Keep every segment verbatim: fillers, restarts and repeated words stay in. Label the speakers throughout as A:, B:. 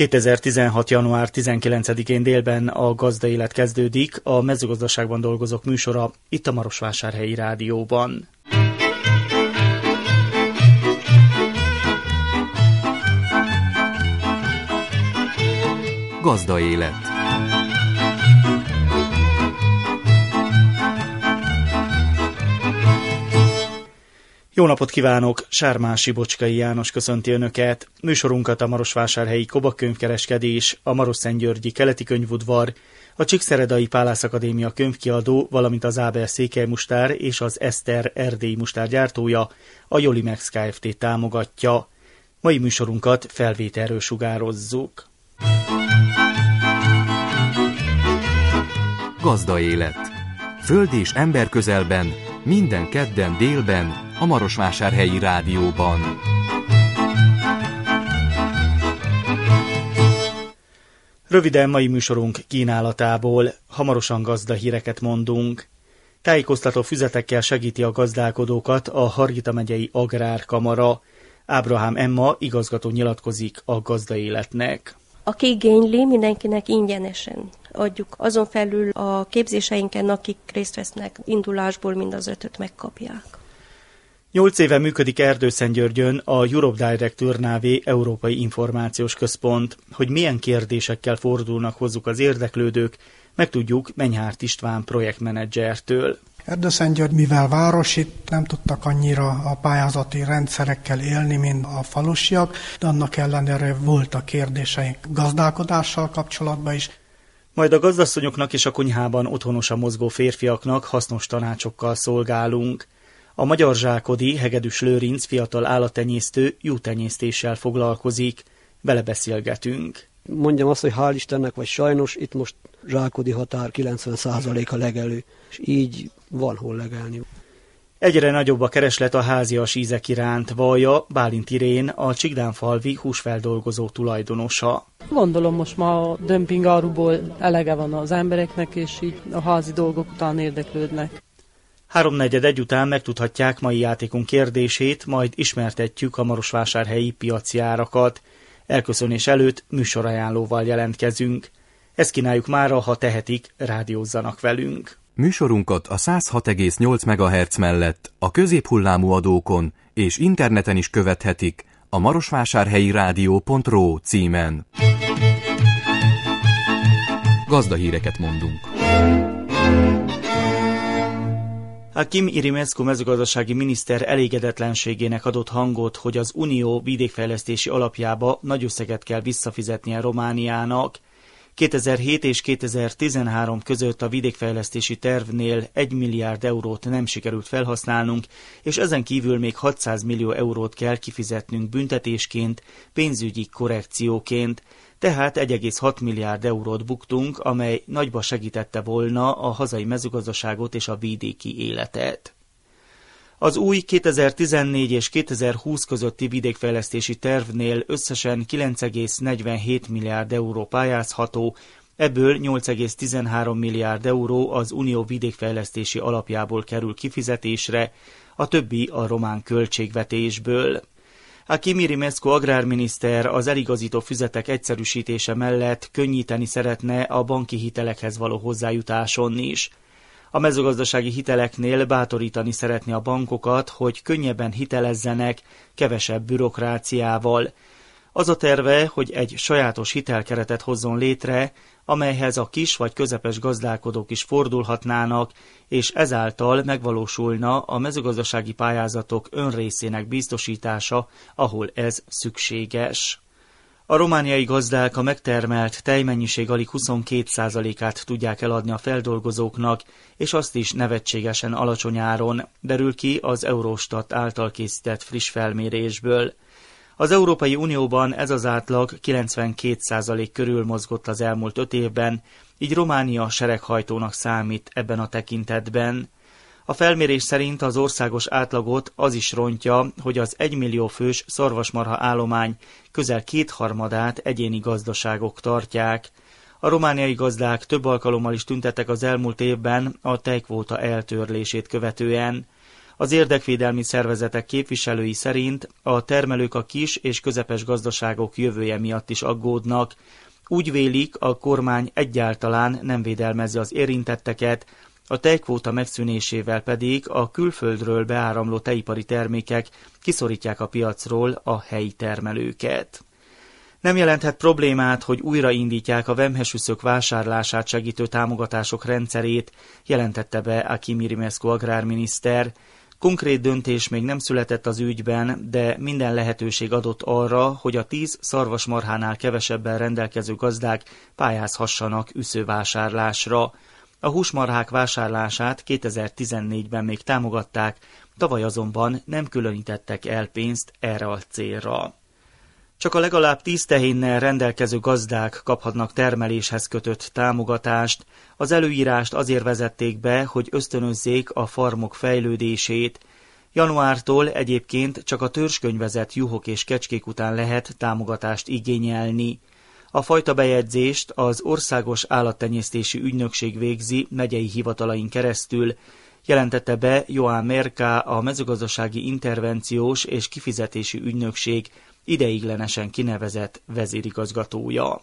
A: kétezer-tizenhat. január tizenkilencedikén délben a Gazdaélet kezdődik, a mezőgazdaságban dolgozók műsora itt a Marosvásárhelyi Rádióban.
B: Gazdaélet.
A: Jó napot kívánok! Sármási Bocskai János köszönti Önöket. Műsorunkat a Marosvásárhelyi Koba könyvkereskedés, a Marosszentgyörgyi Keleti Könyvudvar, a Csíkszeredai Pálász Akadémia könyvkiadó, valamint az Ábel Székely Mustár és az Eszter erdélyi mustár gyártója, a Jolimex Kft. Támogatja. Mai műsorunkat felvételről sugározzuk.
B: Gazdaélet. Föld és ember közelben, minden kedden délben, a Marosvásárhelyi Rádióban.
A: Röviden mai műsorunk kínálatából, hamarosan gazdahíreket mondunk. Tájékoztató füzetekkel segíti a gazdálkodókat a Hargita megyei Agrárkamara. Ábrahám Emma igazgató nyilatkozik a Gazdaéletnek.
C: Aki igényli, mindenkinek ingyenesen adjuk. Azon felül a képzéseinken, akik részt vesznek indulásból, mind az ötöt megkapják.
A: Nyolc éve működik Erdőszentgyörgyön a Europe Direct Turnávé Európai Információs Központ. Hogy milyen kérdésekkel fordulnak hozzuk az érdeklődők, megtudjuk Menyhárt István projektmenedzsertől.
D: Erdőszentgyörgy, mivel város, itt nem tudtak annyira a pályázati rendszerekkel élni, mint a falusiak, de annak ellenére voltak kérdéseink gazdálkodással kapcsolatban is.
A: Majd a gazdasszonyoknak és a konyhában otthonosan mozgó férfiaknak hasznos tanácsokkal szolgálunk. A Magyar Zsákodi Hegedűs Lőrinc fiatal állattenyésztő juhtenyésztéssel foglalkozik. Vele beszélgetünk.
E: Mondjam azt, hogy hál' Istennek, vagy sajnos, itt most zsákodi határ kilencven százalék a legelő, és így van hol legelni.
A: Egyre nagyobb a kereslet a házias ízek iránt, vallja Bálint Irén, a Csikdánfalvi húsfeldolgozó tulajdonosa.
F: Gondolom, most ma a dömping áruból elege van az embereknek, és így a házi dolgok után érdeklődnek.
A: Háromnegyed egy után megtudhatják mai játékunk kérdését, majd ismertetjük a marosvásárhelyi piaci árakat. Elköszönés előtt műsorajánlóval jelentkezünk. Ezt kínáljuk mára, ha tehetik, rádiózzanak velünk.
B: Műsorunkat a száz hat egész nyolc megahertz mellett a középhullámú adókon és interneten is követhetik a marosvásárhelyi rádió pont ro címen. Gazdahíreket mondunk.
A: Hakim Irimescu mezőgazdasági miniszter elégedetlenségének adott hangot, hogy az Unió vidékfejlesztési alapjába nagy összeget kell visszafizetnie Romániának. kétezer-hét és kétezer-tizenhárom között a vidékfejlesztési tervnél egy milliárd eurót nem sikerült felhasználnunk, és ezen kívül még hatszáz millió eurót kell kifizetnünk büntetésként, pénzügyi korrekcióként, tehát egy egész hat milliárd eurót buktunk, amely nagyba segítette volna a hazai mezőgazdaságot és a vidéki életet. Az új kétezer-tizennégy és kétezer-húsz közötti vidékfejlesztési tervnél összesen kilenc egész negyvenhét milliárd euró pályázható, ebből nyolc egész tizenhárom milliárd euró az Unió vidékfejlesztési alapjából kerül kifizetésre, a többi a román költségvetésből. Hakim Irimescu agrárminiszter az eligazító füzetek egyszerűsítése mellett könnyíteni szeretne a banki hitelekhez való hozzájutáson is. A mezőgazdasági hiteleknél bátorítani szeretné a bankokat, hogy könnyebben hitelezzenek, kevesebb bürokráciával. Az a terve, hogy egy sajátos hitelkeretet hozzon létre, amelyhez a kis vagy közepes gazdálkodók is fordulhatnának, és ezáltal megvalósulna a mezőgazdasági pályázatok önrészének biztosítása, ahol ez szükséges. A romániai gazdák a megtermelt tejmennyiség alig huszonkét százalékát tudják eladni a feldolgozóknak, és azt is nevetségesen alacsony áron, derül ki az Eurostat által készített friss felmérésből. Az Európai Unióban ez az átlag kilencvenkét százalék körül mozgott az elmúlt öt évben, így Románia sereghajtónak számít ebben a tekintetben. A felmérés szerint az országos átlagot az is rontja, hogy az egymillió fős szarvasmarha állomány közel kétharmadát egyéni gazdaságok tartják. A romániai gazdák több alkalommal is tüntettek az elmúlt évben a tejkvóta eltörlését követően. Az érdekvédelmi szervezetek képviselői szerint a termelők a kis és közepes gazdaságok jövője miatt is aggódnak. Úgy vélik, a kormány egyáltalán nem védelmezi az érintetteket, a tejkvóta megszűnésével pedig a külföldről beáramló tejipari termékek kiszorítják a piacról a helyi termelőket. Nem jelenthet problémát, hogy újraindítják a vemhesüszök vásárlását segítő támogatások rendszerét, jelentette be Akim Irimescu agrárminiszter. Konkrét döntés még nem született az ügyben, de minden lehetőség adott arra, hogy a tíz szarvasmarhánál kevesebben rendelkező gazdák pályázhassanak üszővásárlásra. A húsmarhák vásárlását kétezer-tizennégyben még támogatták, tavaly azonban nem különítettek el pénzt erre a célra. Csak a legalább tíz tehénnel rendelkező gazdák kaphatnak termeléshez kötött támogatást. Az előírást azért vezették be, hogy ösztönözzék a farmok fejlődését. Januártól egyébként csak a törzskönyvezett juhok és kecskék után lehet támogatást igényelni. A fajta bejegyzést az Országos Állattenyésztési Ügynökség végzi megyei hivatalain keresztül, jelentette be Joán Merká, a Mezőgazdasági Intervenciós és Kifizetési Ügynökség ideiglenesen kinevezett vezérigazgatója.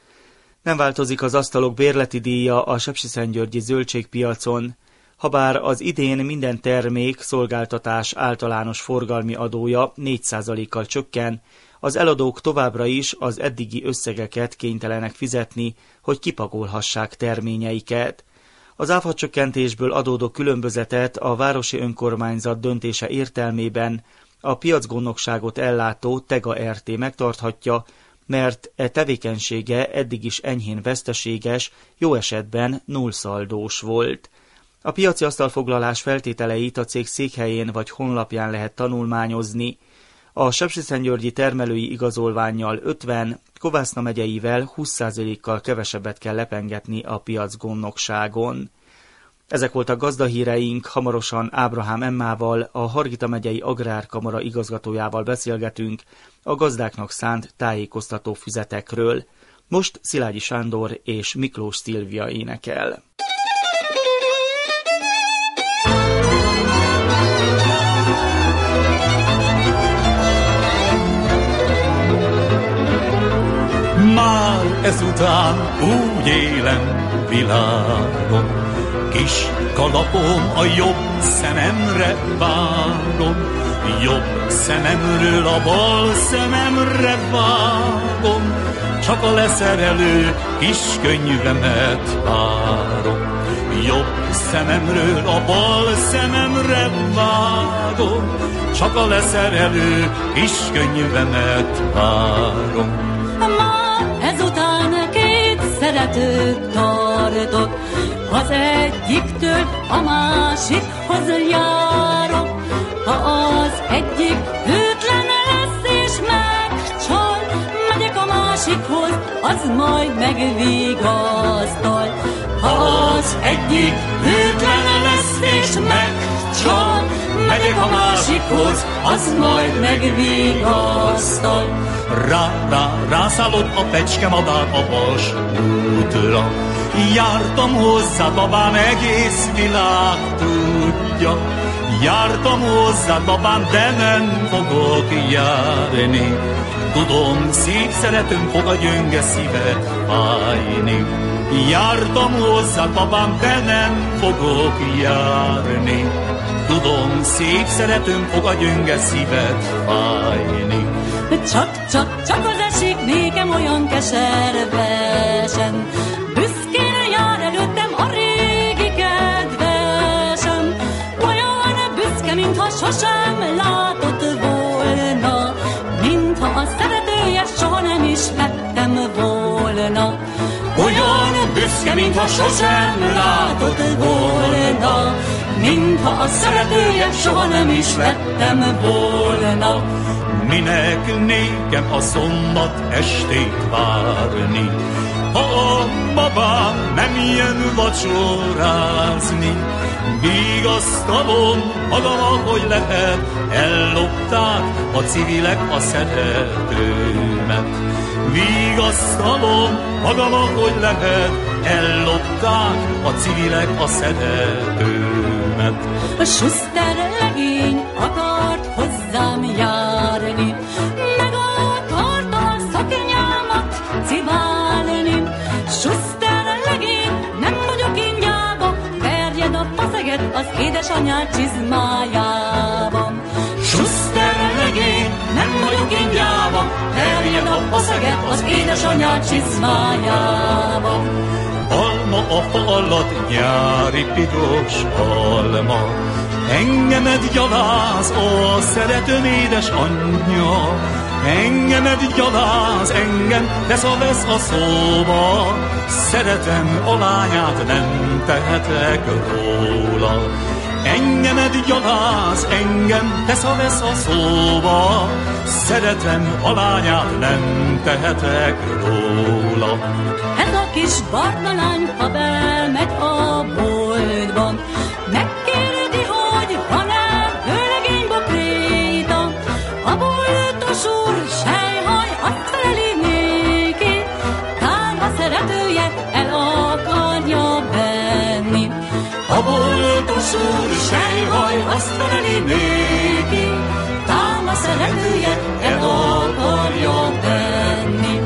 A: Nem változik az asztalok bérleti díja a sepsiszentgyörgyi zöldségpiacon. Habár az idén minden termék szolgáltatás általános forgalmi adója négy százalékkal csökken, az eladók továbbra is az eddigi összegeket kénytelenek fizetni, hogy kipagolhassák terményeiket. Az áfacsökkentésből adódó különbözetet a városi önkormányzat döntése értelmében a piacgondnokságot ellátó Tega er té megtarthatja, mert e tevékenysége eddig is enyhén veszteséges, jó esetben nullszaldós volt. A piaci asztalfoglalás feltételeit a cég székhelyén vagy honlapján lehet tanulmányozni. A sepsiszentgyörgyi termelői igazolvánnyal ötven, Kovászna megyeivel húsz százalékkal kevesebbet kell lepengetni a piacgondnokságon. Ezek voltak gazdahíreink, hamarosan Ábrahám Emmával, a Hargita megyei Agrárkamara igazgatójával beszélgetünk a gazdáknak szánt tájékoztató füzetekről. Most Szilágyi Sándor és Miklós Szilvia énekel.
G: Már ezután úgy élem világom, kis kalapom a jobb szememre vágom, jobb szememről a bal szememre vágom, csak a leszerelő kis könyvemet várom. Jobb szememről a bal szememre vágom, csak a leszerelő kis könyvemet várom.
H: Már ezután két szeretőt tartok, az egyiktől a másikhoz járok. Ha az egyik hűtlen lesz és megcsal, megyek a másikhoz, az majd megvigasztal. Ha az egyik hűtlen lesz és megcsal, megyek a másikhoz, az majd megvigasztal.
G: Rá, rá, rászállott a pecske madár a Bals útra. Jártam hozzá, babám, egész világ tudja. Jártam hozzá, babám, de nem fogok járni. Tudom, szép szeretőm fog a gyönge szíved fájni. Jártam hozzá, babám, de nem fogok járni. Tudom, szép szeretőm fog a gyönge szíved fájni.
H: Csak, csak, csak az esik nékem olyan keservesen, büszkén jár előttem a régi kedvesem. Olyan büszke, mintha sosem látott volna, mintha a szeretője soha nem is vettem volna.
G: Olyan büszke, mintha sosem látott volna,
H: mintha a szeretője soha nem is vettem volna.
G: Minek nékem a szombat estét várni, ha a babám nem jön vacsorázni? Vigasztalom magam, ahogy lehet, ellopták a civilek a szeretőmet. Vigasztalom magam, ahogy lehet, ellopták a civilek a szeretőmet.
H: A Schuster legény édesanyád csizmájában. Schuster legény, nem vagyok én gyáva, terjed a faszeget az édesanyád csizmájában.
G: Alma a fa alatt, nyári piros alma, engemet gyaláz, ó, szeretőm édes anyja. Engemet gyaláz, engem beszavesz a szóba, szeretem a lányát, nem tehetek róla. Engemet gyaláz, engem beszavesz a szóba, szeretem a lányát, nem tehetek róla.
H: Ez a kis barna lány, ha bemegy a boltban, megkérdezi, hogy van-e vőlegény bokréta. A boltos úr sejhaj, azt feleli néki, tán a szeretője el akarja venni.
G: A boltos úr sejhaj, azt feleli néki,
H: tán a szeretője el akarja venni.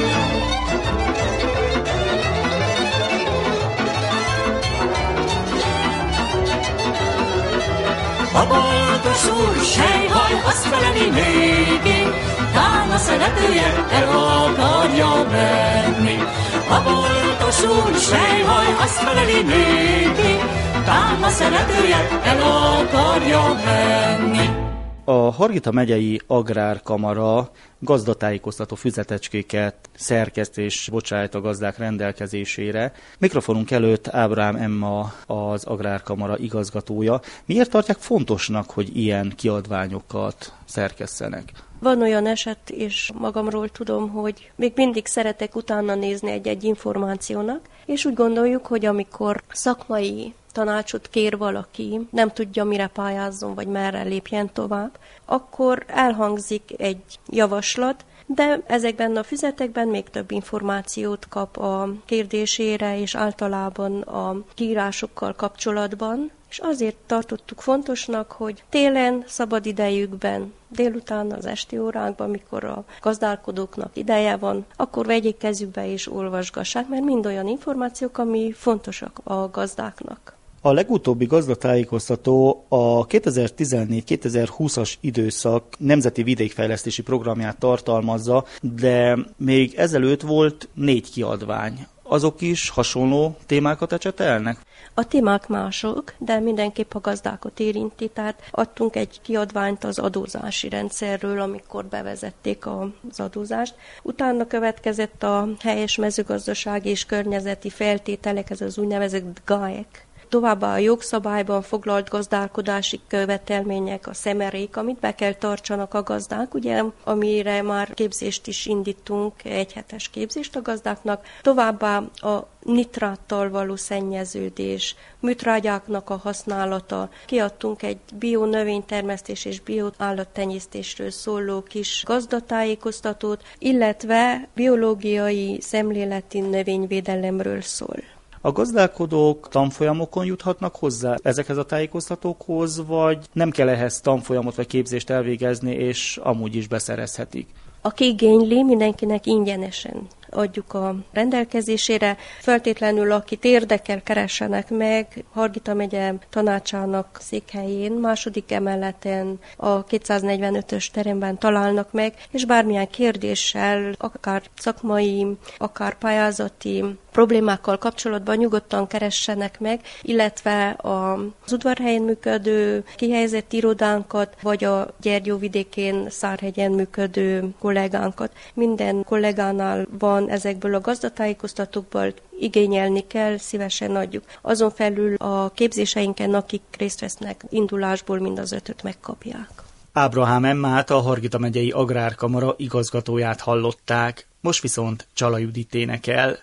G: A boltos úr sejhaj, azt feleli néki,
H: tán a szeretője el akarja venni.
G: A boltos úr sejhaj, azt feleli néki,
H: tán a szeretője el akarja venni.
A: A Hargita megyei Agrárkamara gazdatájékoztató füzetecskéket szerkeszt és bocsájt a gazdák rendelkezésére. Mikrofonunk előtt Ábrahám Emma, az Agrárkamara igazgatója. Miért tartják fontosnak, hogy ilyen kiadványokat szerkesszenek?
C: Van olyan eset, és magamról tudom, hogy még mindig szeretek utána nézni egy-egy információnak, és úgy gondoljuk, hogy amikor szakmai tanácsot kér valaki, nem tudja, mire pályázzon, vagy merre lépjen tovább, akkor elhangzik egy javaslat, de ezekben a füzetekben még több információt kap a kérdésére, és általában a kiírásokkal kapcsolatban, és azért tartottuk fontosnak, hogy télen, szabad idejükben, délután az esti órákban, mikor a gazdálkodóknak ideje van, akkor vegyék kezükbe és olvasgassák, mert mind olyan információk, ami fontosak a gazdáknak.
A: A legutóbbi gazdatájékoztató a kétezer-tizennégy kétezer-húszas időszak nemzeti vidékfejlesztési programját tartalmazza, de még ezelőtt volt négy kiadvány. Azok is hasonló témákat ecsetelnek?
C: A témák mások, de mindenképp a gazdákat érinti, tehát adtunk egy kiadványt az adózási rendszerről, amikor bevezették az adózást. Utána következett a helyes mezőgazdasági és környezeti feltételek, ez az úgynevezett gályek. Továbbá a jogszabályban foglalt gazdálkodási követelmények, a szemerék, amit be kell tartsanak a gazdák, ugye, amire már képzést is indítunk, egyhetes képzést a gazdáknak. Továbbá a nitráttal való szennyeződés, műtrágyáknak a használata. Kiadtunk egy bio-növénytermesztés és bio-állattenyésztésről szóló kis gazdatájékoztatót, illetve biológiai szemléleti növényvédelemről szól.
A: A gazdálkodók tanfolyamokon juthatnak hozzá ezekhez a tájékoztatókhoz, vagy nem kell ehhez tanfolyamot vagy képzést elvégezni, és amúgy is beszerezhetik?
C: Aki igényli, mindenkinek ingyenesen adjuk a rendelkezésére. Feltétlenül, akit érdekel, keressenek meg Hargita megye tanácsának székhelyén, második emeleten, a kétszáznegyvenötös teremben találnak meg, és bármilyen kérdéssel, akár szakmai, akár pályázati problémákkal kapcsolatban nyugodtan keressenek meg, illetve az udvarhelyen működő kihelyezett irodánkat, vagy a Gyergyóvidékén, Szárhegyen működő kollégánkat. Minden kollégánál van ezekből a gazdatájékoztatókból, igényelni kell, szívesen adjuk. Azon felül a képzéseinken, akik részt vesznek indulásból, mind az ötöt megkapják.
A: Ábrahám Emmát, a Hargita megyei Agrárkamara igazgatóját hallották, most viszont Csala Judit énekel.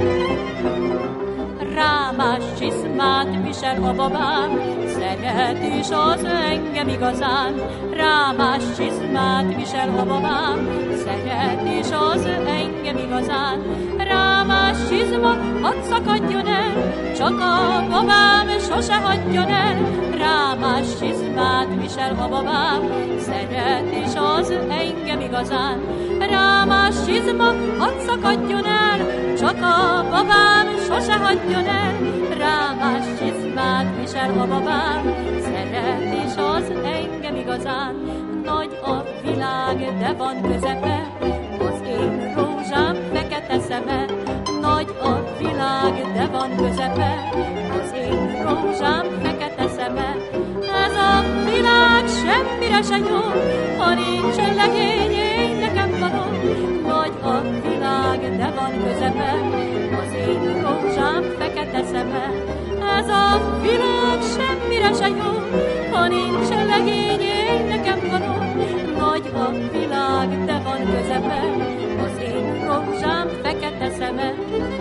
H: Rámás csiszmát visel a babám, szereti és az engem igazán, rámás csizmát visel a babám. Szeret és az engem igazán, rámás csizma, hadd szakadjon el, csak a babám sose hagyjon el. Rámás csizmát visel a babám, szeret és az engem igazán, rámás csizma, hadd szakadjon el, csak a babám sose hagyjon el. Rámás csizmát visel a babám, szeret és az engem igazán. Nagy a világ, de van közepe, az én rózsám fekete szeme. Nagy a világ, de van közepe, az én rózsám fekete szeme. Ez a világ semmire se jó, ha nincs legény, én nekem való. Nagy a világ, de van közepe, az én rózsám fekete szeme. Ez a világ semmire se jó, ha nincs legény, én nekem való. Nagy a világ, de van közepe, az én rózsám fekete szeme.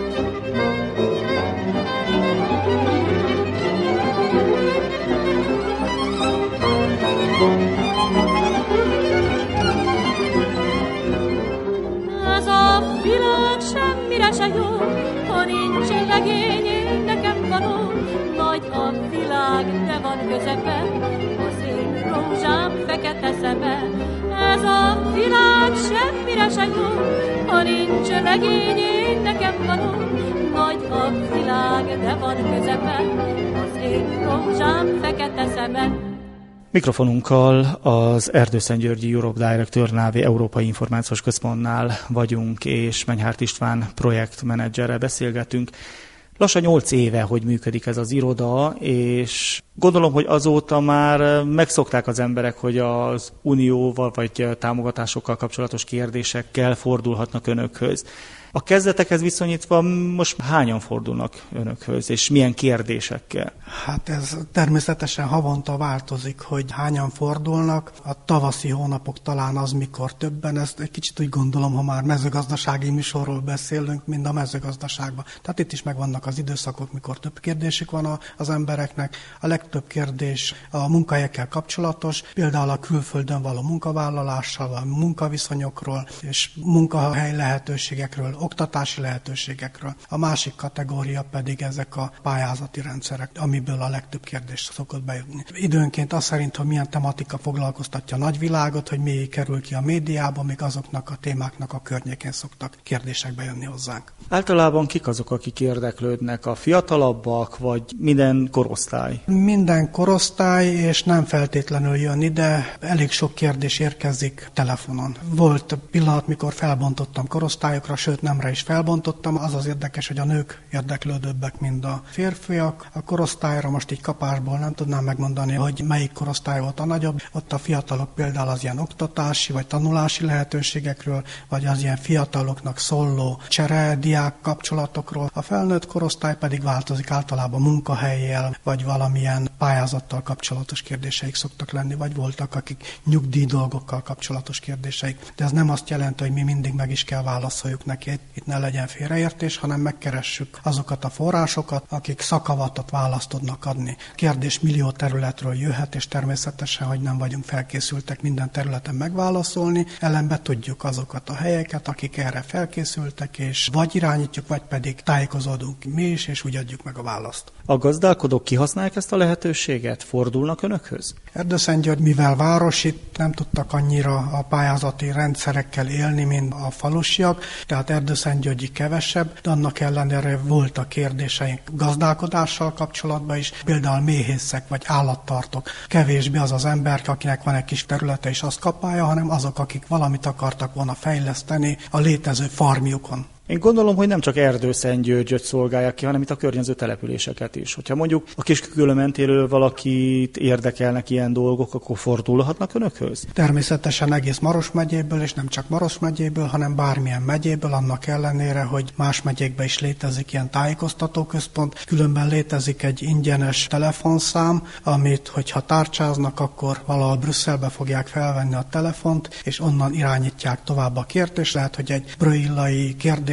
H: Ez a világ semmire se jó, ha nincs legény, én nekem való. Nagy a világ, de van közepe, az én rózsám fekete szeme. Ez a világ semmire se jó, ha nincs legény, én nekem való. Nagy a világ, de van közepe, az én rózsám fekete szeme.
A: Mikrofonunkkal az Erdőszentgyörgyi Europe Direct Návé Európai Információs Központnál vagyunk, és Menyhárt István projektmenedzserrel beszélgetünk. Lassan nyolc éve, hogy működik ez az iroda, és gondolom, hogy azóta már megszokták az emberek, hogy az unióval vagy támogatásokkal kapcsolatos kérdésekkel fordulhatnak önökhöz. A kezdetekhez viszonyítva most hányan fordulnak önökhöz, és milyen kérdésekkel?
D: Hát ez természetesen havonta változik, hogy hányan fordulnak. A tavaszi hónapok talán az, mikor többen. Ezt egy kicsit úgy gondolom, ha már mezőgazdasági műsorról beszélünk, mint a mezőgazdaságban. Tehát itt is megvannak az időszakok, mikor több kérdésük van az embereknek. A legtöbb kérdés a munkahelyekkel kapcsolatos, például a külföldön való munkavállalással, a munkaviszonyokról és munkahely lehetőségekről, oktatási lehetőségekről. A másik kategória pedig ezek a pályázati rendszerek, amiből a legtöbb kérdés szokott bejutni. Időnként az szerint, hogy milyen tematika foglalkoztatja a nagyvilágot, hogy mi kerül ki a médiába, még azoknak a témáknak a környékén szoktak kérdések bejönni hozzánk.
A: Általában kik azok, akik érdeklődnek? A fiatalabbak, vagy minden korosztály?
D: Minden korosztály, és nem feltétlenül jön ide. Elég sok kérdés érkezik telefonon. Volt pillanat, mikor felbontottam korosztályokra, sőt nemre is felbontottam. Az az érdekes, hogy a nők érdeklődőbbek, mint a férfiak. A korosztályra most így kapásból nem tudnám megmondani, hogy melyik korosztály volt a nagyobb. Ott a fiatalok például az ilyen oktatási vagy tanulási lehetőségekről, vagy az ilyen fiataloknak szóló csere, diák kapcsolatokról. A felnőtt korosztály pedig változik, általában munkahelyjel, vagy valamilyen pályázattal kapcsolatos kérdéseik szoktak lenni, vagy voltak, akik nyugdíj dolgokkal kapcsolatos kérdéseik. De ez nem azt jelenti, hogy mi mindig meg is kell válaszoljuk neki. Itt ne legyen félreértés, hanem megkeressük azokat a forrásokat, akik szakavatot választ tudnak adni. Kérdés millió területről jöhet, és természetesen, hogy nem vagyunk felkészültek minden területen megválaszolni, ellenben tudjuk azokat a helyeket, akik erre felkészültek, és vagy irányítjuk, vagy pedig tájékozódunk mi is, és úgy adjuk meg a választ.
A: A gazdálkodók kihasználják ezt a lehetőséget? Fordulnak önökhöz?
D: Erdőszentgyörgy, mivel város, itt nem tudtak annyira a pályázati rendszerekkel élni, mint a falusiak, tehát Erdőszentgyörgyi kevesebb, de annak ellenére voltak kérdéseink gazdálkodással kapcsolatban is, például méhészek vagy állattartók. Kevésbé az az ember, akinek van egy kis területe és azt kapálja, hanem azok, akik valamit akartak volna fejleszteni a létező farmjukon.
A: Én gondolom, hogy nem csak Erdőszentgyörgyöt szolgálják ki, hanem itt a környező településeket is. Hogyha mondjuk a Kisküllő mentéről valakit érdekelnek ilyen dolgok, akkor fordulhatnak önökhöz?
D: Természetesen egész Maros megyéből, és nem csak Maros megyéből, hanem bármilyen megyéből, annak ellenére, hogy más megyékben is létezik ilyen tájékoztatóközpont. Különben létezik egy ingyenes telefonszám, amit, hogyha tárcsáznak, akkor valahol Brüsszelbe fogják felvenni a telefont, és onnan irányítják tovább a kérdést. Lehet, hogy egy bröillai kérdés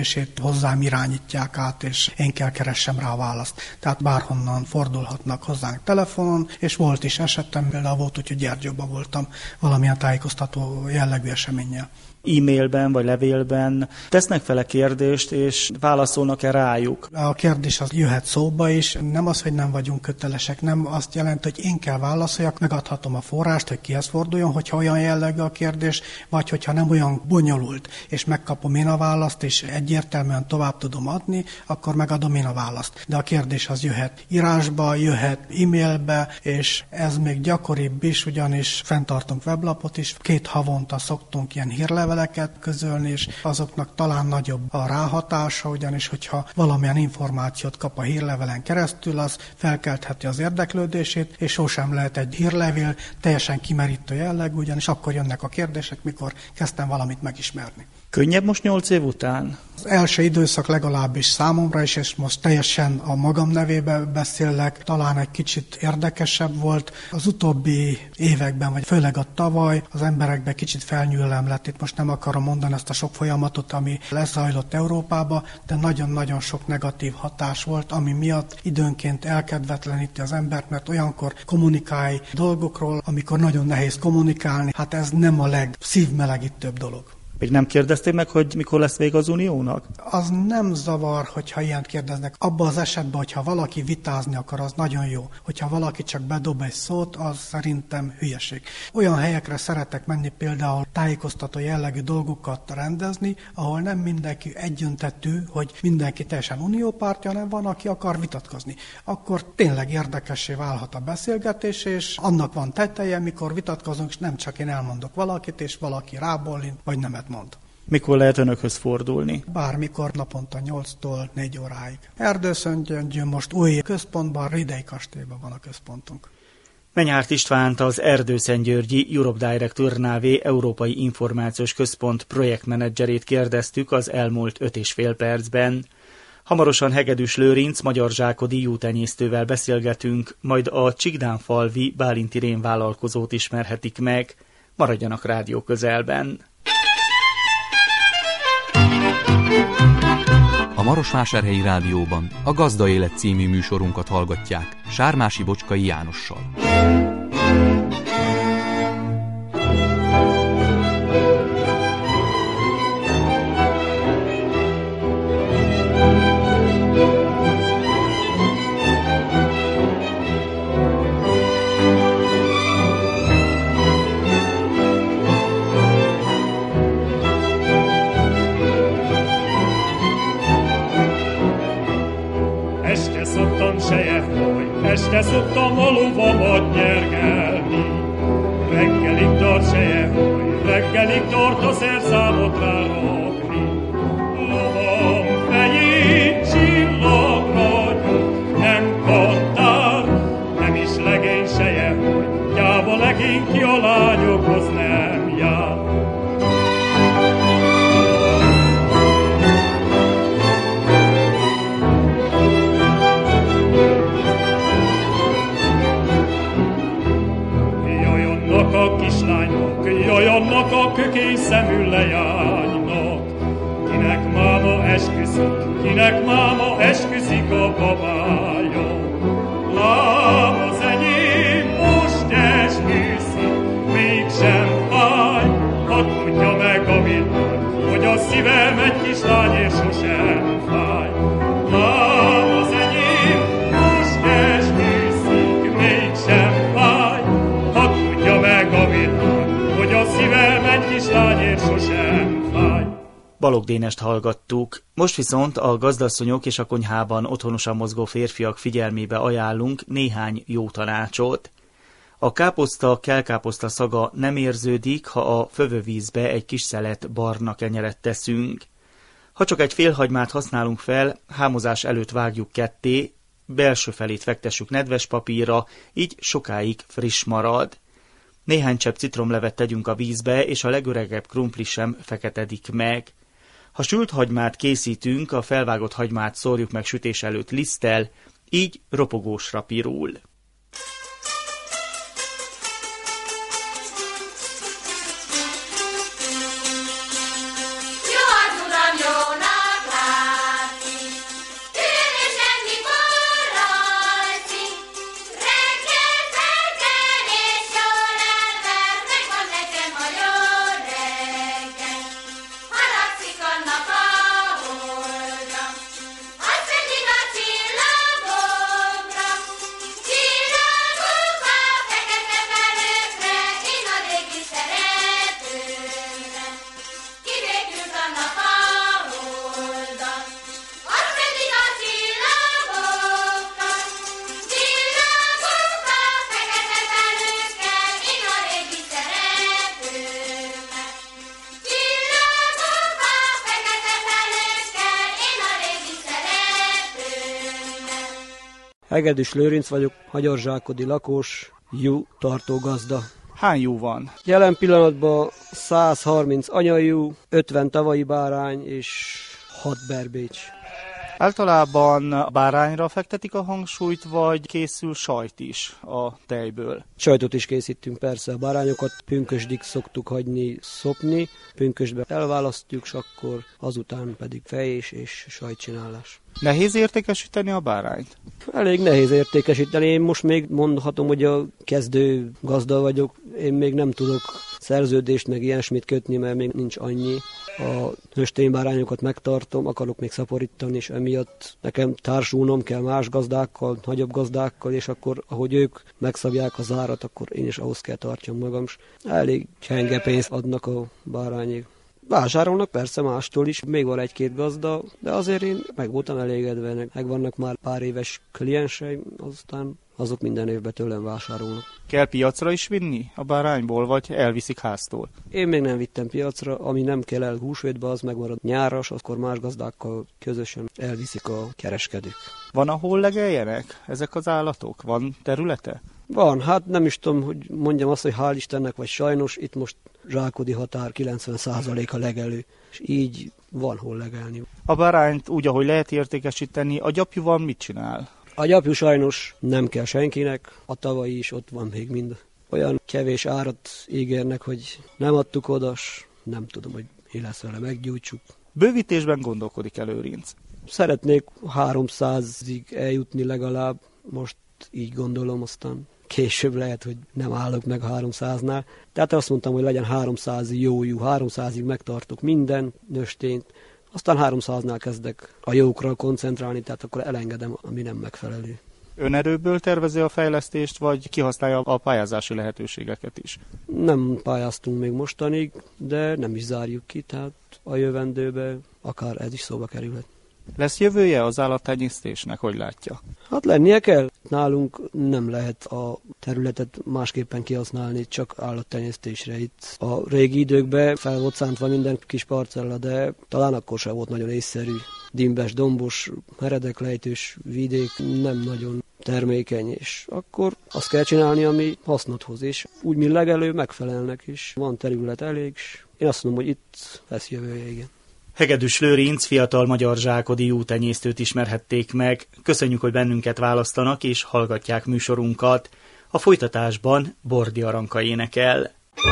D: kérdését hozzám irányítják át, és én kell keressem rá a választ. Tehát bárhonnan fordulhatnak hozzánk telefonon, és volt is esetem, például volt, hogy Gyergyóban voltam valamilyen tájékoztató jellegű eseménnyel.
A: E-mailben vagy levélben tesznek fel a kérdést, és válaszolnak-e rájuk?
D: A kérdés az jöhet szóba is, nem az, hogy nem vagyunk kötelesek, nem azt jelenti, hogy én kell válaszoljak, megadhatom a forrást, hogy kihez forduljon, hogyha olyan jellegű a kérdés, vagy hogyha nem olyan bonyolult, és megkapom én a választ, és egyértelműen tovább tudom adni, akkor megadom én a választ. De a kérdés az jöhet írásba, jöhet e-mailbe, és ez még gyakoribb is, ugyanis fenntartunk weblapot is, két havonta szoktunk ilyen hírlevelet közölni, és azoknak talán nagyobb a ráhatása, ugyanis hogyha valamilyen információt kap a hírlevelen keresztül, az felkeltheti az érdeklődését, és sosem lehet egy hírlevél teljesen kimerítő jellegű, ugyanis akkor jönnek a kérdések, mikor kezdtem valamit megismerni.
A: Könnyebb most nyolc év után?
D: Az első időszak legalábbis számomra is, és most teljesen a magam nevébe beszélek, talán egy kicsit érdekesebb volt. Az utóbbi években, vagy főleg a tavaly, az emberekben kicsit felnyűlem lett. Itt most nem akarom mondani ezt a sok folyamatot, ami lezajlott Európába, de nagyon-nagyon sok negatív hatás volt, ami miatt időnként elkedvetleníti az embert, mert olyankor kommunikálj dolgokról, amikor nagyon nehéz kommunikálni, hát ez nem a legszívmelegítőbb dolog.
A: Még nem kérdezték meg, hogy mikor lesz vége az uniónak?
D: Az nem zavar, hogyha ilyen kérdeznek. Abban az esetben, hogyha valaki vitázni akar, az nagyon jó. Hogyha valaki csak bedob egy szót, az szerintem hülyeség. Olyan helyekre szeretek menni, például tájékoztató jellegű dolgokat rendezni, ahol nem mindenki egyöntetű, hogy mindenki teljesen uniópártja, hanem van, aki akar vitatkozni. Akkor tényleg érdekessé válhat a beszélgetés, és annak van teteje, mikor vitatkozunk, és nem csak én elmondok valakit, és valaki rábólint, vagy nemet mond.
A: Mikor lehet önökhöz fordulni?
D: Bármikor, naponta nyolctól négy óráig. Erdőszentgyörgyön most új központban, Ridei kastélyban van a központunk.
A: Menyhárt Istvánt, az Erdőszentgyörgyi Europe Direct Turnávé Európai Információs Központ projektmenedzserét kérdeztük az elmúlt öt és fél percben. Hamarosan Hegedűs Lőrinc magyar zsákodi juhtenyésztővel beszélgetünk, majd a Csikdánfalvi Bálinti Rén vállalkozót ismerhetik meg. Maradjanak rádió közelben.
B: A Marosvásárhelyi Rádióban a Gazda Élet című műsorunkat hallgatják Sármási Bocskai Jánossal.
I: Este szoktam a lovamat nyergelni, reggelig tart seje, hogy reggelig tart a szerszámot rárakni. Lovam fején csillag ragyog, nem kattár, nem is legény seje, hogy gyáva legény ki a lányokhoz nem jár. A kislánynak, jaj, annak a kökény szemű leánynak. Kinek máma esküszik, kinek máma esküszik a babája. Lám az enyém most esküszik, mégsem fáj. Hadd tudja meg a világ, hogy a szívem egy kislányért sosem fáj. Lám az enyém most esküszik, mégsem fáj. Meg a világ, hogy a szívem egy kislányért sosem fáj.
A: Balogh Dénest hallgattuk. Most viszont a gazdasszonyok és a konyhában otthonosan mozgó férfiak figyelmébe ajánlunk néhány jó tanácsot. A káposzta, kelkáposzta szaga nem érződik, ha a fövővízbe egy kis szelet barna kenyeret teszünk. Ha csak egy fél hagymát használunk fel, hámozás előtt vágjuk ketté, belső felét fektessük nedves papírra, így sokáig friss marad. Néhány csepp citromlevet tegyünk a vízbe, és a legöregebb krumpli sem feketedik meg. Ha sült hagymát készítünk, a felvágott hagymát szórjuk meg sütés előtt liszttel, így ropogósra pirul.
J: Jó az uram, jónak
E: Hegedűs Lőrinc vagyok, Magyarzsákodi lakos, jú tartó gazda.
A: Hány jú van?
E: Jelen pillanatban száz harminc anyajú, ötven tavalyi bárány és hat berbécs.
A: Általában a bárányra fektetik a hangsúlyt, vagy készül sajt is a tejből?
E: Sajtot is készítünk persze, a bárányokat pünkösdig szoktuk hagyni szopni, pünkösdbe elválasztjuk, és akkor azután pedig fejés és sajtcsinálás.
A: Nehéz értékesíteni a bárányt?
E: Elég nehéz értékesíteni, én most még mondhatom, hogy a kezdő gazda vagyok, én még nem tudok szerződést meg ilyesmit kötni, mert még nincs annyi. A nősténybárányokat megtartom, akarok még szaporítani, és emiatt nekem társulnom kell más gazdákkal, nagyobb gazdákkal, és akkor, ahogy ők megszabják az árat, akkor én is ahhoz kell tartjam magam, és elég csenge pénzt adnak a bárányék. Vásárolnak persze mástól is, még van egy-két gazda, de azért én meg voltam elégedve, meg vannak már pár éves klienseim, aztán azok minden évben tőlem vásárolnak.
A: Kell piacra is vinni a bárányból, vagy elviszik háztól?
E: Én még nem vittem piacra, ami nem kell el húsvétbe, az megmarad nyáras, akkor más gazdákkal közösen elviszik a kereskedők.
A: Van, ahol legeljenek ezek az állatok? Van területe?
E: Van, hát nem is tudom, hogy mondjam azt, hogy hál' Istennek, vagy sajnos, itt most Zsákodi határ kilencven százaléka legelő, és így van hol legelni.
A: A bárányt úgy, ahogy lehet értékesíteni, a gyapjúval mit csinál?
E: A gyapjú sajnos nem kell senkinek, a tavalyi is ott van még mind. Olyan kevés árat ígérnek, hogy nem adtuk oda, nem tudom, hogy mi lesz vele, meggyújtsuk.
A: Bővítésben gondolkodik el Lőrinc?
E: Szeretnék háromszázig eljutni legalább, most így gondolom, aztán később lehet, hogy nem állok meg a háromszáznál. Tehát azt mondtam, hogy legyen háromszáz jó jú, háromszázig megtartok minden nőstényt, aztán háromszáznál kezdek a jókra koncentrálni, tehát akkor elengedem, ami nem megfelelő.
A: Önerőből tervezi a fejlesztést, vagy kihasználja a pályázási lehetőségeket is?
E: Nem pályáztunk még mostanig, de nem is zárjuk ki, tehát a jövendőbe akár ez is szóba kerülhet.
A: Lesz jövője az állattenyésztésnek, hogy látja?
E: Hát lennie kell. Nálunk nem lehet a területet másképpen kihasználni, csak állattenyésztésre. Itt a régi időkben fel volt szántva minden kis parcella, de talán akkor sem volt nagyon észszerű. Dimbes, dombos, meredek lejtős vidék, nem nagyon termékeny, és akkor azt kell csinálni, ami hasznot hoz, és úgy, mint legelő, megfelelnek, és van terület elég, és én azt mondom, hogy itt lesz jövője, igen.
A: Hegedűs Lőrinc fiatal magyarzsákodi jútenyésztőt ismerhették meg. Köszönjük, hogy bennünket választanak és hallgatják műsorunkat. A folytatásban Bordi Aranka énekel.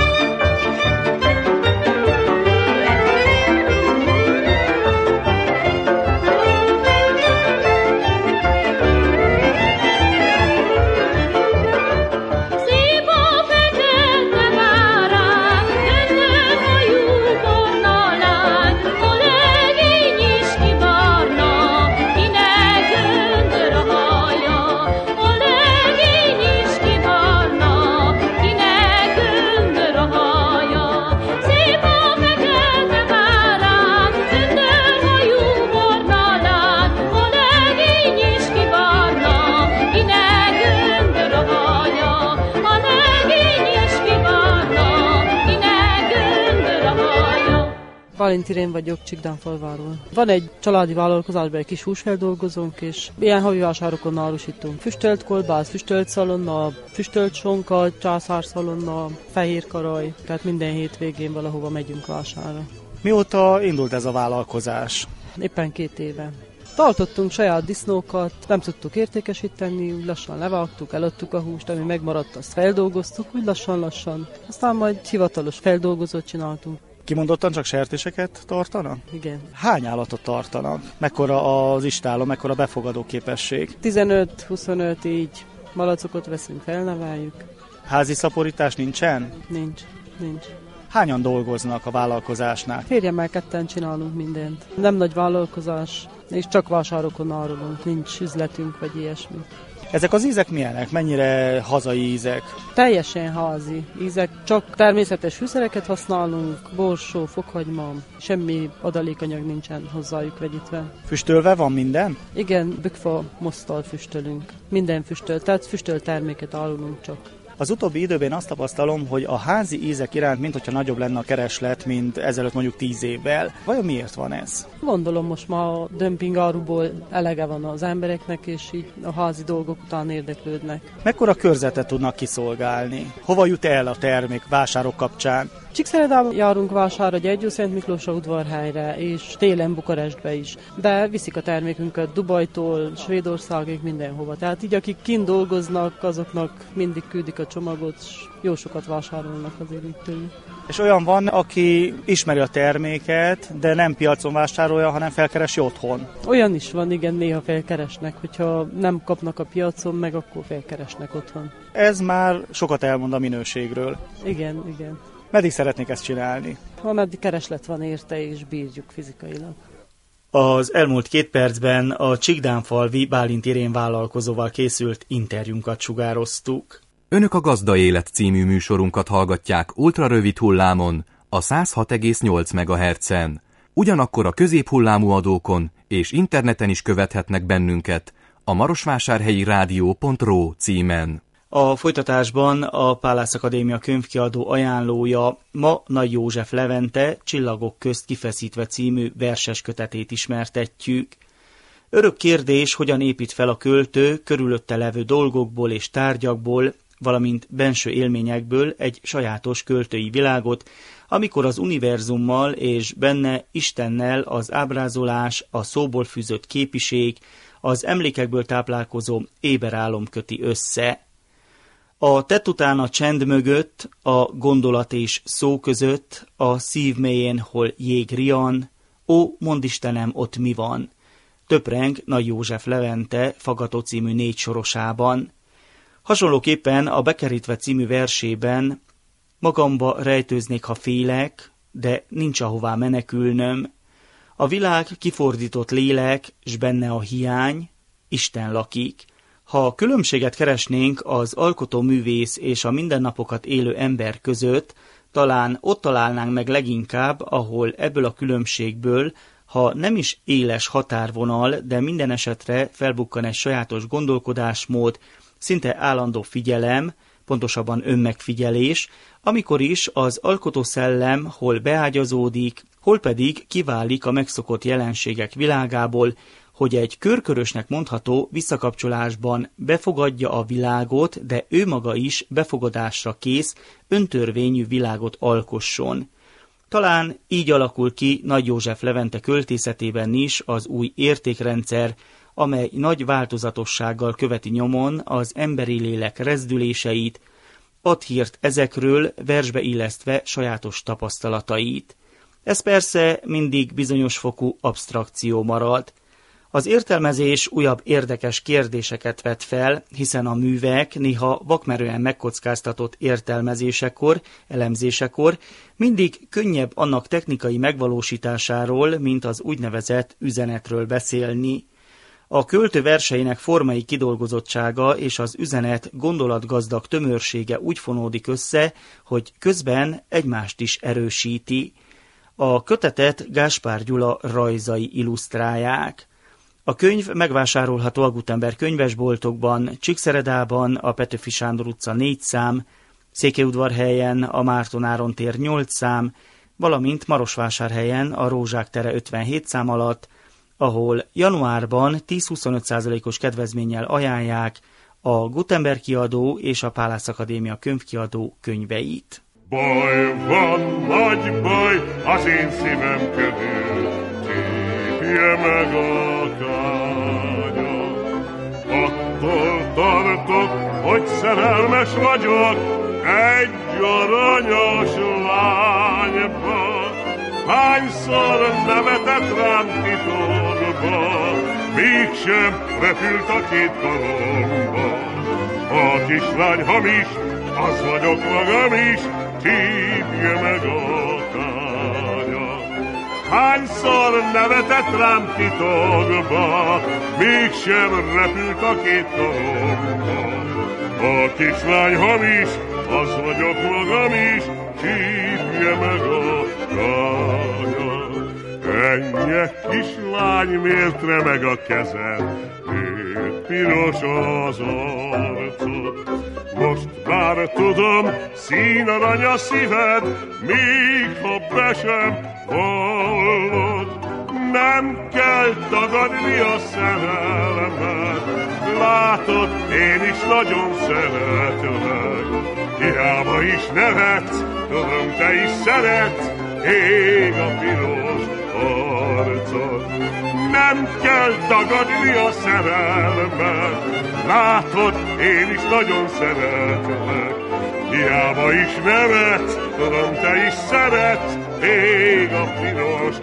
F: Valentin Irén vagyok Csikdánfalváról. Van egy családi vállalkozásban egy kis húsfeldolgozónk, és ilyen havi vásárokon árusítunk. Füstölt kolbász, füstölt szalonna, füstölt sonka, császárszalonna, fehér karaj, tehát minden hétvégén valahova megyünk vásárra.
A: Mióta indult ez a vállalkozás?
F: Éppen két éve. Tartottunk saját disznókat, nem tudtuk értékesíteni, lassan levágtuk, eladtuk a húst, ami megmaradt, azt feldolgoztuk, úgy lassan-lassan. Aztán majd hivatalos feldolgozót csináltunk.
A: Kimondottan csak sertéseket tartanak?
F: Igen.
A: Hány állatot tartanak? Mekkora az istáló, mekkora a befogadó képesség?
F: tizenöt-huszonöt így malacokat veszünk, felneveljük.
A: Házi szaporítás nincsen?
F: Nincs, nincs.
A: Hányan dolgoznak a vállalkozásnál?
F: Férjemmel ketten csinálunk mindent. Nem nagy vállalkozás, és csak vásárokon árulunk, nincs üzletünk vagy ilyesmi.
A: Ezek az ízek milyenek? Mennyire hazai ízek?
F: Teljesen házi ízek, csak természetes fűszereket használunk, borsó, fokhagyma, semmi adalékanyag nincsen hozzájuk vegyítve.
A: Füstölve van minden?
F: Igen, bükfa moszttal füstölünk. Minden füstöl, tehát füstöl terméket árulunk csak.
A: Az utóbbi időben azt tapasztalom, hogy a házi ízek iránt minthogyha nagyobb lenne a kereslet, mint ezelőtt mondjuk tíz évvel. Vajon miért van ez?
F: Gondolom most már a dömping áruból elege van az embereknek, és így a házi dolgok után érdeklődnek.
A: Mekkora körzetet tudnak kiszolgálni? Hova jut el a termék vásárok kapcsán?
F: Csíkszeredában járunk vásárra Gyergyószent Miklósra udvarhelyre, és télen Bukarestbe is. De viszik a termékünket Dubajtól, Svédországig, mindenhova. Tehát így akik kint dolgoznak, azoknak mindig küldik a csomagot, és jó sokat vásárolnak azért így tőlük.
A: És olyan van, aki ismeri a terméket, de nem piacon vásárolja, hanem felkeresi otthon.
F: Olyan is van, igen, néha felkeresnek, hogyha nem kapnak a piacon, meg akkor felkeresnek otthon.
A: Ez már sokat elmond a minőségről.
F: Igen, igen.
A: Meddig szeretnék ezt csinálni?
F: Ameddig kereslet van érte, és bírjuk fizikailag.
A: Az elmúlt két percben a Csíkdánfalvi Bálint Irén vállalkozóval készült interjúnkat sugároztuk.
B: Önök a Gazda Élet című műsorunkat hallgatják ultrarövid hullámon, a száz hat egész nyolc megahertzen. Ugyanakkor a középhullámú adókon és interneten is követhetnek bennünket a marosvásárhelyi rádió pont ro címen.
A: A folytatásban a Pálász Akadémia könyvkiadó ajánlója ma Nagy József Levente Csillagok közt kifeszítve című verses kötetét ismertetjük. Örök kérdés, hogyan épít fel a költő körülötte levő dolgokból és tárgyakból, valamint benső élményekből egy sajátos költői világot, amikor az univerzummal és benne Istennel az ábrázolás, a szóból fűzött képiség, az emlékekből táplálkozó éber álom köti össze. A tett után a csend mögött, a gondolat és szó között, a szív mélyén, hol jég rian, ó, mondd Istenem, ott mi van? Töpreng Nagy József Levente Fagató című négy sorosában. Hasonlóképpen a Bekerítve című versében magamba rejtőznék, ha félek, de nincs ahová menekülnöm. A világ kifordított lélek, s benne a hiány, Isten lakik. Ha különbséget keresnénk az alkotóművész és a mindennapokat élő ember között, talán ott találnánk meg leginkább, ahol ebből a különbségből, ha nem is éles határvonal, de minden esetre felbukkan egy sajátos gondolkodásmód, szinte állandó figyelem, pontosabban önmegfigyelés, amikor is az alkotószellem hol beágyazódik, hol pedig kiválik a megszokott jelenségek világából, hogy egy körkörösnek mondható visszakapcsolásban befogadja a világot, de ő maga is befogadásra kész, öntörvényű világot alkosson. Talán így alakul ki Nagy József Levente költészetében is az új értékrendszer, amely nagy változatossággal követi nyomon az emberi lélek rezdüléseit, ad hírt ezekről, versbe illesztve sajátos tapasztalatait. Ez persze mindig bizonyos fokú absztrakció marad. Az értelmezés újabb érdekes kérdéseket vet fel, hiszen a művek néha vakmerően megkockáztatott értelmezésekor, elemzésekor mindig könnyebb annak technikai megvalósításáról, mint az úgynevezett üzenetről beszélni. A költő verseinek formai kidolgozottsága és az üzenet gondolatgazdag tömörsége úgy fonódik össze, hogy közben egymást is erősíti. A kötetet Gáspár Gyula rajzai illusztrálják. A könyv megvásárolható a Gutenberg könyvesboltokban, Csíkszeredában, a Petőfi Sándor utca négy szám, Székelyudvarhelyen, a Márton Áron tér nyolc szám, valamint Marosvásárhelyen, a Rózsák tere ötvenhét szám alatt, ahol januárban tíz-huszonöt százalékos kedvezménnyel ajánlják a Gutenberg kiadó és a Pálász Akadémia könyvkiadó könyveit.
I: Baj van, nagy baj az én szívem körül, tépje meg a kánya. Attól tartok, hogy szerelmes vagyok egy aranyos lányba. Hányszor nevetett rám titokba, mégsem repült a két karomba. A kislány hamis, az vagyok magam is, tépje meg a kánya. Hányszor nevetett rám titokba, mégsem repült a két karomba. A kislány hamis, az vagyok magam is, tépje meg a kánya.
J: Menjek, kislány, miért remeg a kezed, miért piros az arcod? Most már tudom, színarany a szíved, míg ha be sem vallod. Nem kell tagadni a szerelmet, látod, én is nagyon szeretlek. Hiába is nevetsz, tudom, te is szeretsz, ég a piros arcod. Nem kell tagadni a szerelmet, látod, én is nagyon szeretlek. Hiába is nevetsz, tudom, te is szeretsz, ég a piros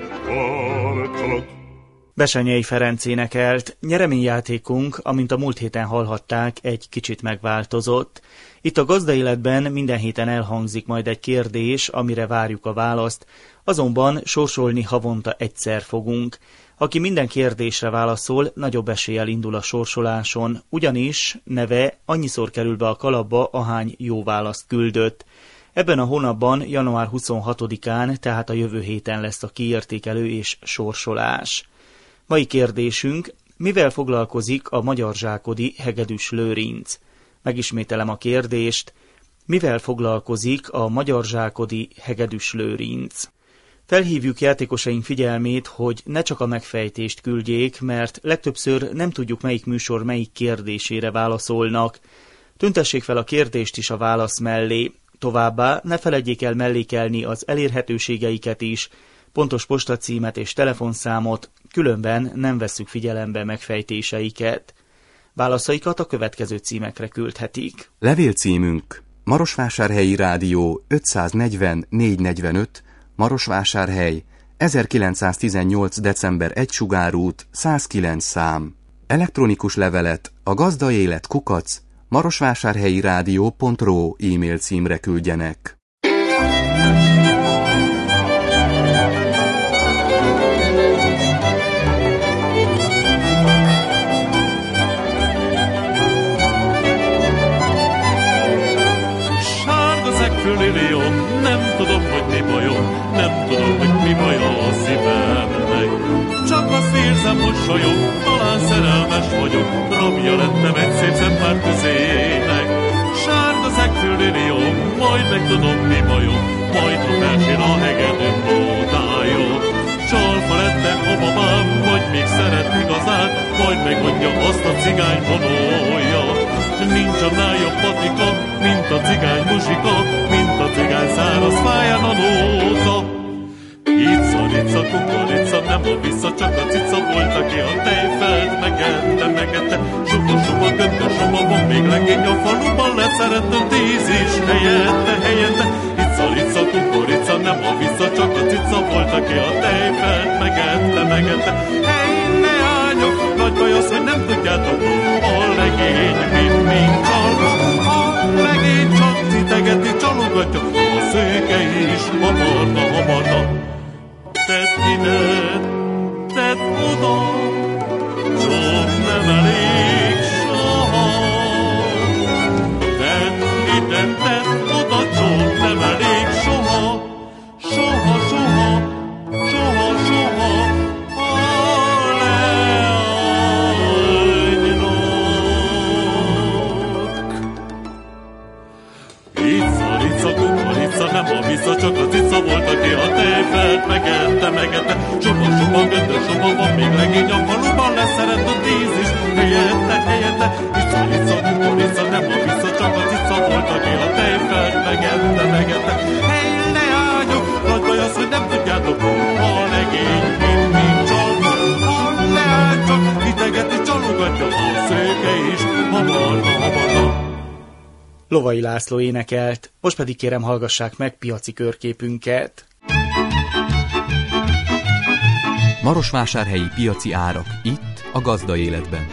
J: arcod.
A: Besenyei Ferenc énekelt. Nyereményjátékunk, amint a múlt héten hallhatták, egy kicsit megváltozott. Itt a gazdaéletben minden héten elhangzik majd egy kérdés, amire várjuk a választ, azonban sorsolni havonta egyszer fogunk. Aki minden kérdésre válaszol, nagyobb eséllyel indul a sorsoláson, ugyanis neve annyiszor kerül be a kalapba, ahány jó választ küldött. Ebben a hónapban, január huszonhatodikán, tehát a jövő héten lesz a kiértékelő és sorsolás. Mai kérdésünk, mivel foglalkozik a magyarzsákodi Hegedűs Lőrinc? Megismételem a kérdést, mivel foglalkozik a magyarzsákodi Hegedűs Lőrinc? Felhívjuk játékosaink figyelmét, hogy ne csak a megfejtést küldjék, mert legtöbbször nem tudjuk, melyik műsor melyik kérdésére válaszolnak. Tüntessék fel a kérdést is a válasz mellé. Továbbá ne feledjék el mellékelni az elérhetőségeiket is, pontos postacímet és telefonszámot, különben nem vesszük figyelembe megfejtéseiket. Válaszaikat a következő címekre küldhetik.
B: Levélcímünk Marosvásárhelyi Rádió ötszáznegyven négyszáznegyvenöt, Marosvásárhely, ezerkilencszáztizennyolc. december egy Sugárút, százkilenc szám. Elektronikus levelet a gazdaélet kukac marosvásárhelyi rádió pont ro e-mail címre küldjenek.
I: Sárga szegfülilió, nem tudom, hogy mi bajom, nem tudom, hogy mi bajom a szívemnek. Csak azt érzem, hogy sajog, talán szerelmes vagyok, rabja lettem egy szép szempár közének. Sárga szegfülilió, majd megtudom, mi bajom, majd ha felsér a hegedűm nótája. Csalfa lettem a babám, vagy még szeret igazán, majd megmondja azt a cigány vonója. Nincs annál jobb patika, mint a cigány muzsika, mint a cigány száraz fáján a nóta. Ica, rica, kukorica, nem a vissza, csak a cica volt, aki a tejfelt megette, megette. Suka, suka, göndö, suka, van még legény a faluban, leszerettem tíz is, helyette, helyette. Ica, rica, kukorica, nem a vissza, csak a cica volt, aki a tejfelt megette, megette. Hey, leányok, nagy baj az, hogy nem tudjátok, a legény mind-mind csalva. A legény csak citegeti, csalogatja, a szőke is hamarna, hamarna. Tedd ide, tedd oda, csak nem elég soha. Tedd ide, tedd oda, csak nem elég soha. Soha, soha, soha, soha, a leánynak. Ica, rica, kukorica, nem a vissza, csak a cica volt, aki a tejfelt megette, megette. Soha, soha, göndör, soha, van még legény a faluban, leszerett a tíz is, helyette, helyette. Ica, rica, kukorica, nem a vissza, csak a cica volt, aki a tejfelt megette, megette. Hey, leányok, nagy baj az, hogy nem tudjátok, a legény mind-mind csalva. A leány csak idegeti, csalogatja, a szőke is hamarna, hamarna.
A: Lovai László énekelt, most pedig kérem hallgassák meg piaci körképünket.
B: Marosvásárhelyi piaci árak itt a gazdaéletben.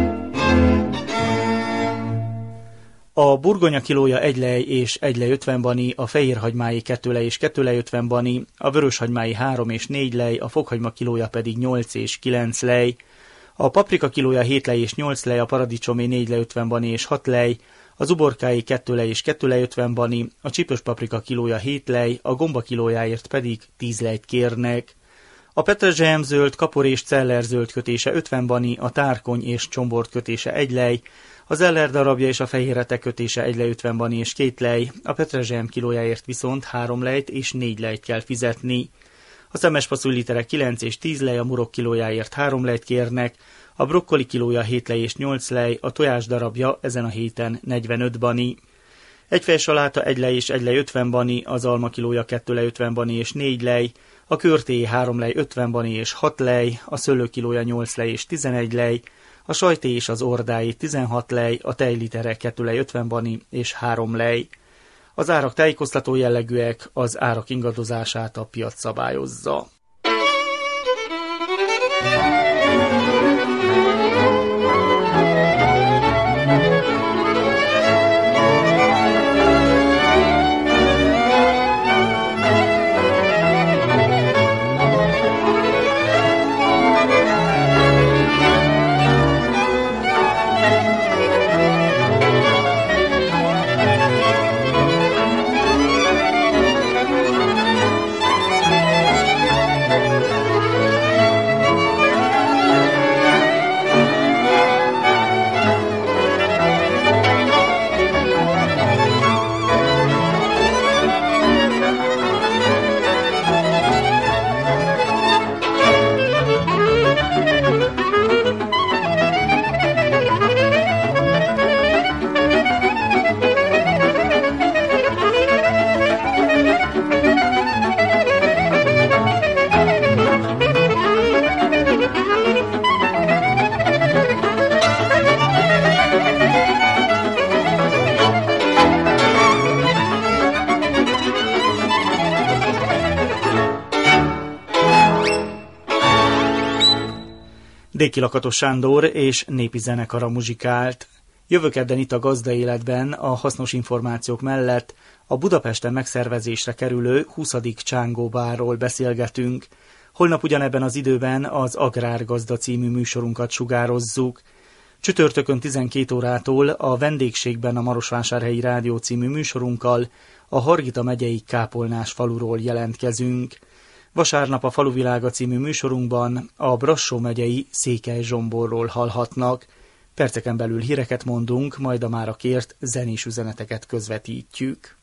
A: A burgonya kilója egy lej és egy lej ötven bani, a fehérhagymái kettő lej és kettő lej ötven bani, a vöröshagymái három és négy lej, a fokhagyma kilója pedig nyolc és kilenc lej, a paprika kilója hét lej és nyolc lej, a paradicsomé négy lej ötven bani és hat lej, az uborkái kettő lej és kettő lej ötven bani, a csípős paprika kilója hét lej, a gomba kilójáért pedig tíz lejt kérnek. A petrezselyem zöld, kapor és celler zöld kötése ötven bani, a tárkony és csombort kötése egy lej, az eller darabja és a fehérretek kötése egy lej ötven bani és két lej, a petrezselyem kilójáért viszont három lejt és négy lejt kell fizetni. A szemes faszúly literek kilenc és tíz lej, a murok kilójáért három lejt kérnek, a brokkoli kilója hét lej és nyolc lej, a tojás darabja ezen a héten negyvenöt bani. Egy fej saláta egy lej és egy lej ötven bani, az alma kilója kettő lej ötven bani és négy lej, a körtéjé három lej ötven bani és hat lej, a szőlő kilója nyolc lej és tizenegy lej, a sajté és az ordáé tizenhat lej, a tejlitere kettő lej ötven bani és három lej. Az árak tájékoztató jellegűek, az árak ingadozását a piac szabályozza. Déki Lakatos Sándor és népi zenekara muzsikált. Jövő kedden itt a Gazda Életben a hasznos információk mellett a Budapesten megszervezésre kerülő huszadik Csángóbárról beszélgetünk. Holnap ugyanebben az időben az Agrárgazda című műsorunkat sugározzuk. Csütörtökön tizenkét órától a Vendégségben a Marosvásárhelyi Rádió című műsorunkkal a Hargita megyei Kápolnás faluról jelentkezünk. Vasárnap a Faluvilága című műsorunkban a Brassó megyei Székelyzsomborról hallhatnak. Perceken belül híreket mondunk, majd a mára kért zenés üzeneteket közvetítjük.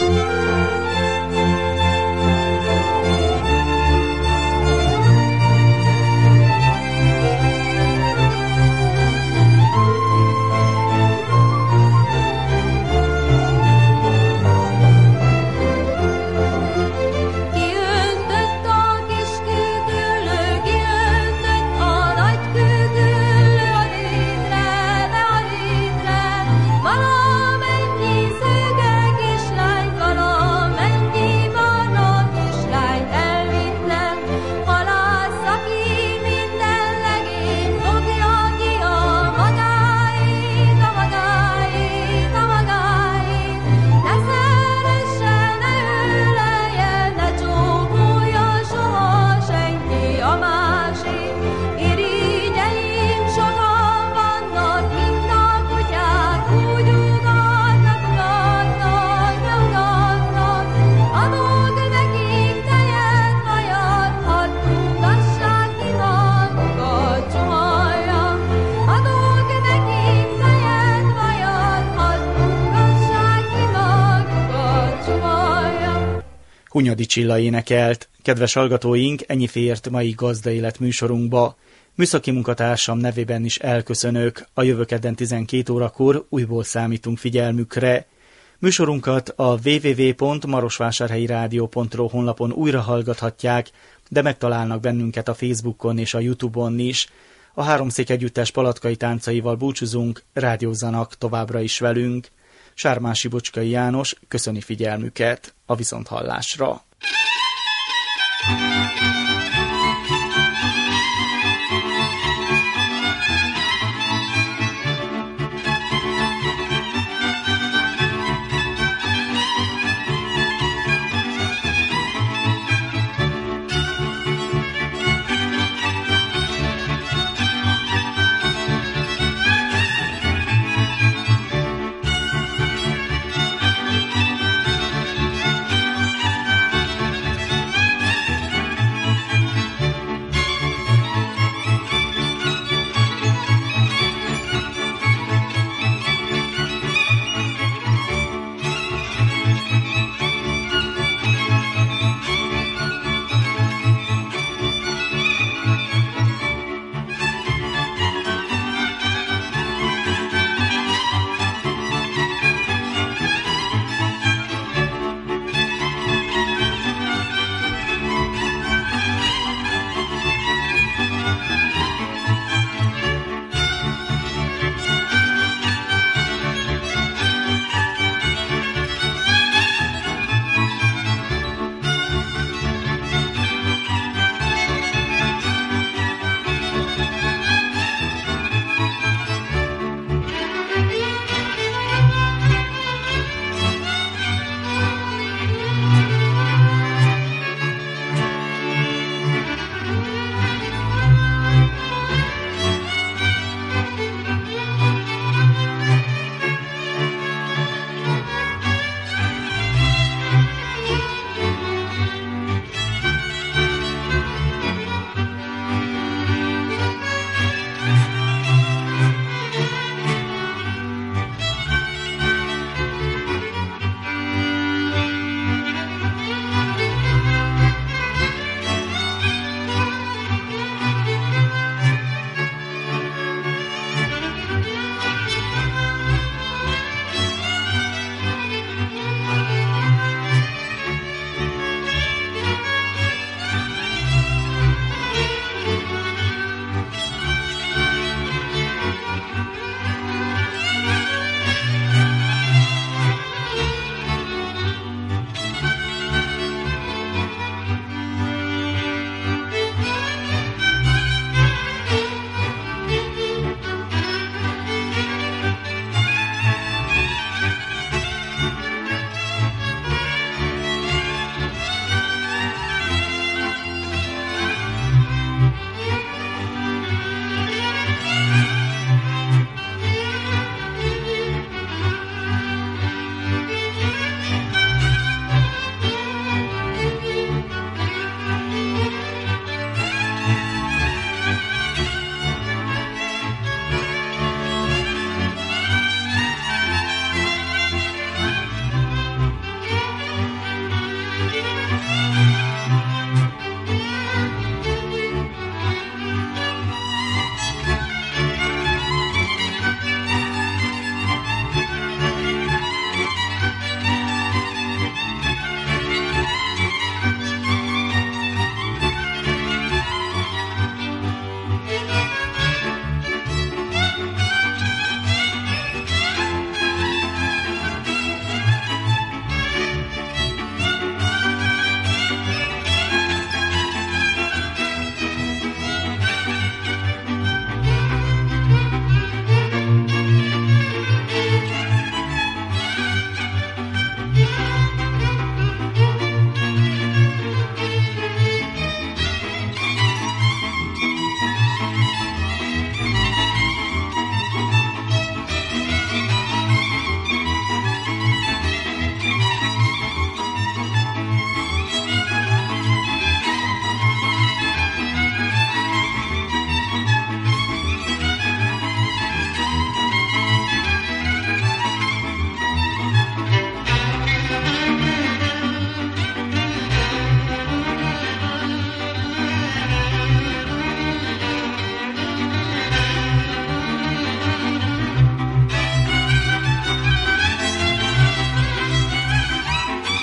A: Hunyadi Csilla énekelt. Kedves hallgatóink, ennyi fért mai Gazda Élet műsorunkba. Műszaki munkatársam nevében is elköszönök. A jövő kedden tizenkét órakor újból számítunk figyelmükre. Műsorunkat a double-u double-u double-u pont marosvásárhelyi rádió pont ro honlapon újra hallgathatják, de megtalálnak bennünket a Facebookon és a YouTube-on is. A Háromszék Együttes palatkai táncaival búcsúzunk, rádiózzanak továbbra is velünk. Sármási Bocskai János köszöni figyelmüket, a viszonthallásra.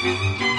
K: Thank you.